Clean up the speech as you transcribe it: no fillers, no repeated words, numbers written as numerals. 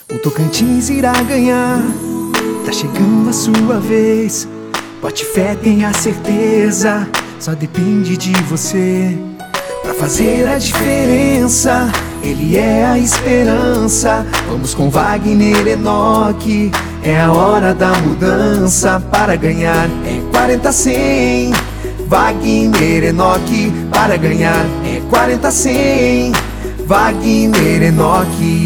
O Tocantins irá ganhar, tá chegando a sua vez. Bote fé, tenha certeza, só depende de você. Pra fazer a diferença, ele é a esperança. Vamos com Wagner Enoque, é a hora da mudança. Para ganhar é 40-100, Wagner Enoque. Para ganhar é 40-100, Wagner Enoque.